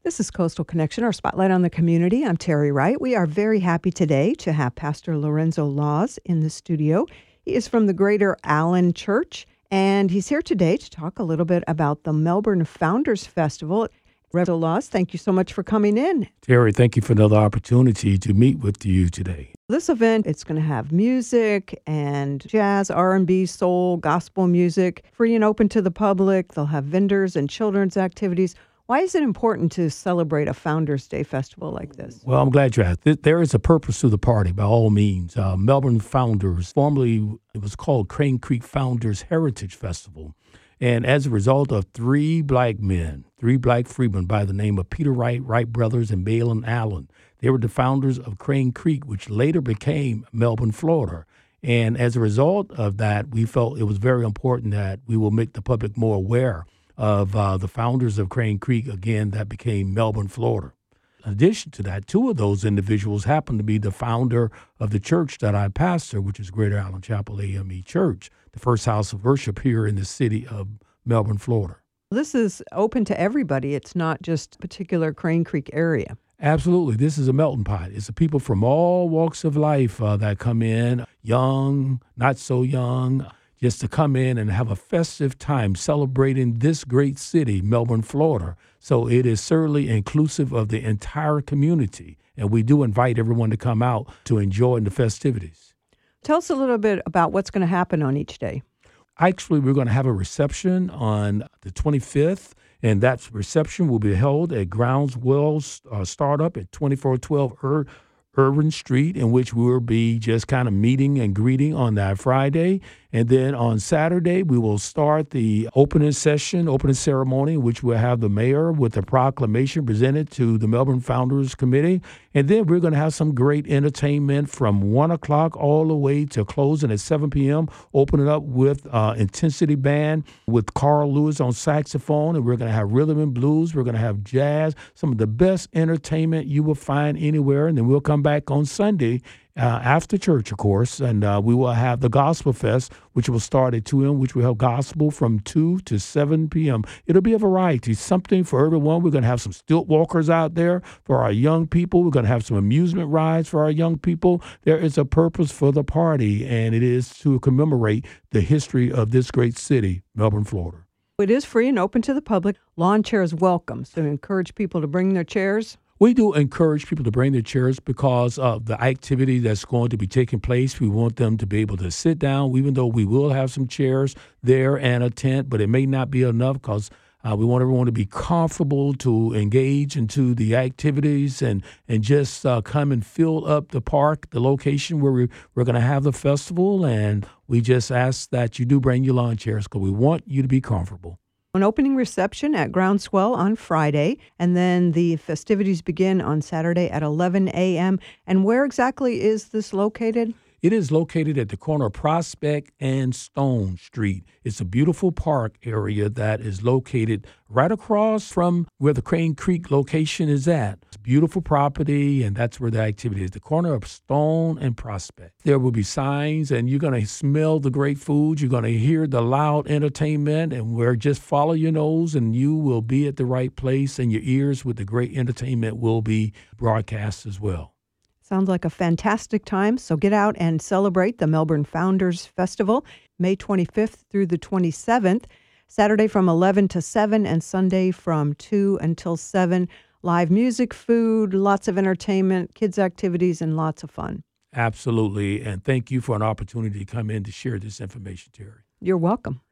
This is Coastal Connection, our spotlight on the community. I'm Terry Wright. We are very happy today to have Pastor Lorenzo Laws in the studio. He is from the Greater Allen Church, and he's here today to talk a little bit about the Melbourne Founders Festival. Reverend Laws, thank you so much for coming in. Terry, thank you for another opportunity to meet with you today. This event, it's going to have music and jazz, R&B, soul, gospel music, free and open to the public. They'll have vendors and children's activities. Why is it important to celebrate a Founders Day festival like this? Well, I'm glad you asked. There is a purpose to the party, by all means. Melbourne Founders, formerly it was called Crane Creek Founders Heritage Festival. And as a result of three black freedmen by the name of Peter Wright, Wright brothers, and Malin Allen, they were the founders of Crane Creek, which later became Melbourne, Florida. And as a result of that, we felt it was very important that we will make the public more aware of the founders of Crane Creek, again, that became Melbourne, Florida. In addition to that, two of those individuals happen to be the founder of the church that I pastor, which is Greater Allen Chapel AME Church, the first house of worship here in the city of Melbourne, Florida. This is open to everybody. It's not just a particular Crane Creek area. Absolutely. This is a melting pot. It's the people from all walks of life that come in, young, not so young, just to come in and have a festive time celebrating this great city, Melbourne, Florida. So it is certainly inclusive of the entire community. And we do invite everyone to come out to enjoy the festivities. Tell us a little bit about what's going to happen on each day. Actually, we're going to have a reception on the 25th, and that reception will be held at Groundswell Startup at 2412 Irvin Street, in which we will be just kind of meeting and greeting on that Friday. And then on Saturday, we will start the opening ceremony, which will have the mayor with a proclamation presented to the Melbourne Founders Committee. And then we're going to have some great entertainment from 1 o'clock all the way to closing at 7 p.m., opening up with Intensity Band with Carl Lewis on saxophone. And we're going to have rhythm and blues. We're going to have jazz, some of the best entertainment you will find anywhere. And then we'll come back on Sunday after church, of course, and we will have the Gospel Fest, which will start at 2 p.m., which will have gospel from 2 to 7 p.m. It'll be a variety, something for everyone. We're going to have some stilt walkers out there for our young people. We're going to have some amusement rides for our young people. There is a purpose for the party, and it is to commemorate the history of this great city, Melbourne, Florida. It is free and open to the public. Lawn chairs welcome, so encourage people to bring their chairs. We do encourage people to bring their chairs because of the activity that's going to be taking place. We want them to be able to sit down, even though we will have some chairs there and a tent, but it may not be enough because we want everyone to be comfortable to engage into the activities and just come and fill up the park, the location where we're going to have the festival. And we just ask that you do bring your lawn chairs because we want you to be comfortable. An opening reception at Groundswell on Friday, and then the festivities begin on Saturday at 11 a.m. And where exactly is this located? It is located at the corner of Prospect and Stone Street. It's a beautiful park area that is located right across from where the Crane Creek location is at. It's a beautiful property, and that's where the activity is, the corner of Stone and Prospect. There will be signs, and you're going to smell the great food. You're going to hear the loud entertainment, and where just follow your nose, and you will be at the right place, and your ears with the great entertainment will be broadcast as well. Sounds like a fantastic time. So get out and celebrate the Melbourne Founders Festival, May 25th through the 27th, Saturday from 11 to 7 and Sunday from 2 until 7. Live music, food, lots of entertainment, kids' activities, and lots of fun. Absolutely. And thank you for an opportunity to come in to share this information, Terry. You're welcome.